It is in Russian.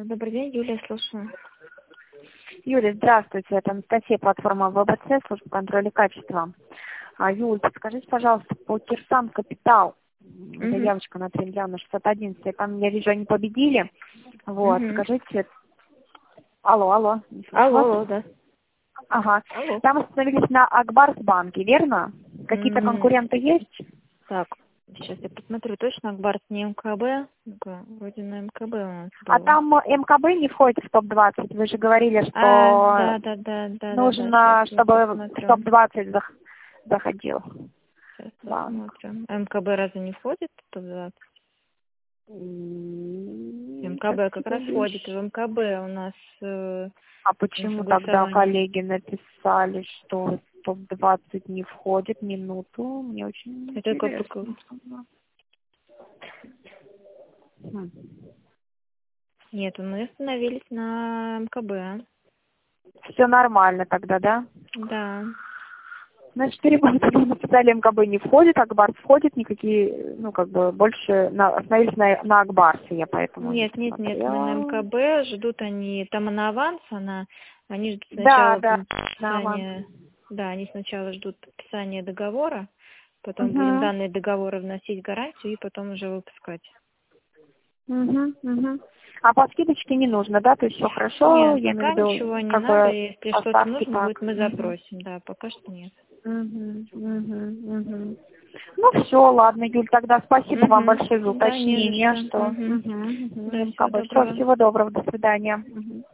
Добрый день, Юлия, слушаю. Юлия, здравствуйте. Это Анастасия, платформа ВБЦ, служба контроля качества. Юль, подскажите, пожалуйста, по Кирсан Капитал, заявочка на 3 миллиона 611, там, я вижу, они победили. Вот, скажите... Алло. Алло, да. Ага. Алло. Там остановились на Акбарсбанке, верно? Какие-то конкуренты есть? Так, сейчас я посмотрю. Точно Акбарс не МКБ? Ну-ка, вроде на МКБ у нас А было. там МКБ не входит в топ-20. Вы же говорили, что Да. нужно, Сейчас я чтобы в посмотрю. топ-20 заходил. Сейчас Да. посмотрим. МКБ разве не входит в топ-20? МКБ как раз входит. В МКБ у нас... А почему тогда коллеги написали, что топ-20 не входит? Минуту. Мне очень интересно. Нет, мы остановились на МКБ. Все нормально тогда, да? Да. Значит, 4 года написали, МКБ не входит, Акбарс входит, никакие, больше остановились на Акбарсе, я поэтому Нет, мы на МКБ, ждут они, там на аванс, они ждут сначала подписания, они сначала ждут подписания договора, потом будем данные договора вносить в гарантию и потом уже выпускать. А по скидочке не нужно, да? То есть все хорошо? Нет, пока ничего не надо, если что-то нужно будет, мы запросим, да, пока что нет. Ну все, ладно, Юль, тогда спасибо вам большое за уточнение, Всего доброго. Всего доброго, до свидания.